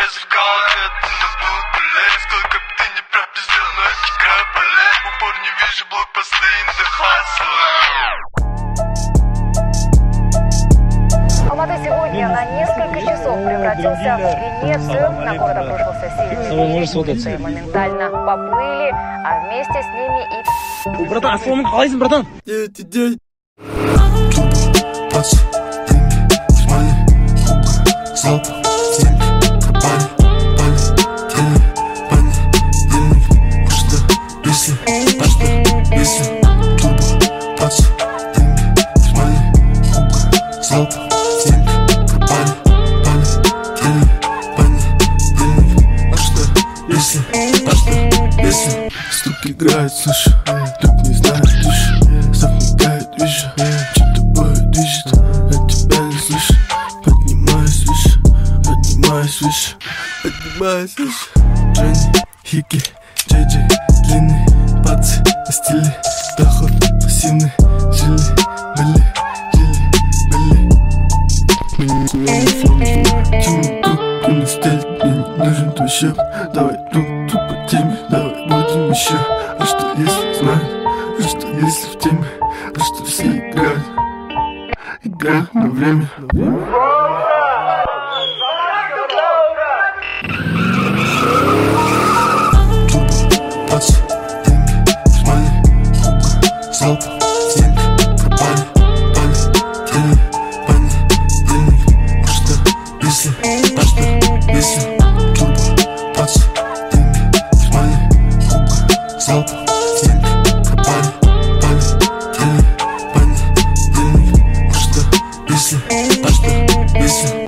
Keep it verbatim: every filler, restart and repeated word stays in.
зеркал, где-то на бутыле. Сколько бы ты не пропиздел, но эти крапали. В упор не вижу блокпосты in the hustle. Алматы сегодня на несколько часов превратился в Венецию. На город обрушился сильный ветер. Моментально поплыли, а вместе с ними и... Братан, ассаламу алейкум, братан. Стук играет, слышу, друг не знает души. Стоп мигает, вижу, что тобой движет. Я тебя не слышу, поднимаюсь выше, поднимаюсь выше, поднимаюсь выше. Джонни, Хики, Джей Джей, длинный, пацы на стиле. Доход пассивный, жили, были, жили, были. Мы не смеем фон, чему друг, он не стелит. Мне не нужен твой щеп, давай тут, тут по теме, давай будем еще. А что если знают, а что если в теме, а что все играют, играют на время. Пац, деньги, шмали, хука, залп, деньги, пропали, пали, деньги, пани, деньги. А что если, а что если, турбо, пац, деньги, шмали, хука, залп, деньги, пропали, пали, деньги, пани, деньги. А что если, а что если.